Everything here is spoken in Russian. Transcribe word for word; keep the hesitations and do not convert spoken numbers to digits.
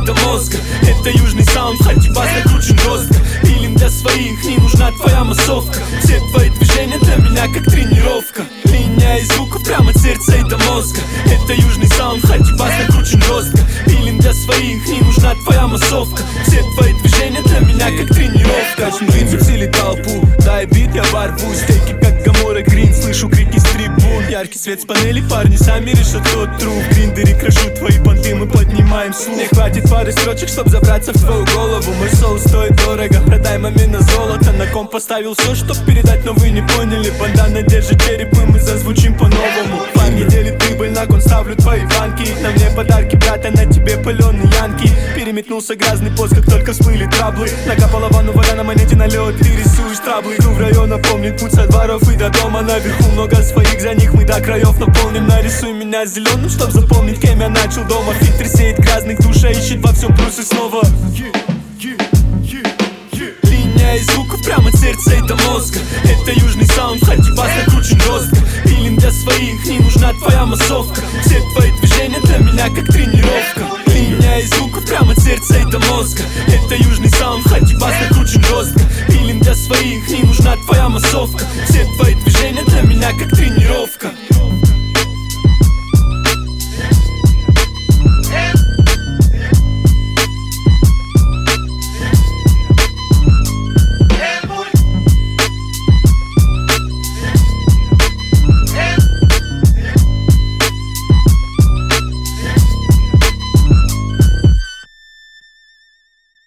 до мозга. Это южный саунд, хоть бас накручен жестко. Пилим для своих, не нужна твоя массовка. Все твои движения для меня как тренировка. Линия из звуков прямо от сердца и до мозга. Это южный саунд, хоть бас накручен жестко. Пилим для своих, не нужна твоя массовка. Все твои движения для меня как тренировка. Качну бицепс или толпу, дай бит, я ворвусь. Стейки как Гамора Грин, слышу крики с трибун. Яркий свет с панели, парни сами решат тот труп. В гриндере крашу твои понты, мы поднимаем слух. Не хватит пары строчек, чтоб забраться в твою голову. Мой соус стоит дорого, продай момент на золото. На ком поставил все, чтоб передать, но вы не поняли. Бандана держит череп, и мы зазвучим по-новому. Парни делит прибыль, на кон ставлю твои банки. На мне подарки, брат, а на тебе паленый янки. Переметнулся грязный пост, как только всплыли траблы. Накапала ванну вода на монете налет, ты рисуешь траблы. Иду в район, напомнит путь со дворов и до дома. Наверху много своих, за них мы до краев наполним. Нарисуй меня зеленым, чтоб запомнить, кем я начал дома. Фильтр сеет грязных, душа ищет во всем плюсы снова. Линия из звуков прямо от сердца и до мозга. Это южный саунд, хоть бас накручен жестко. Пилим для своих, не нужна твоя массовка. Все твои движения для меня как тренировка. Линия из звуков прямо от сердца и до мозга. Это южный саунд, хоть бас накручен жестко. Пилим для своих, не нужна твоя массовка. Все твои движения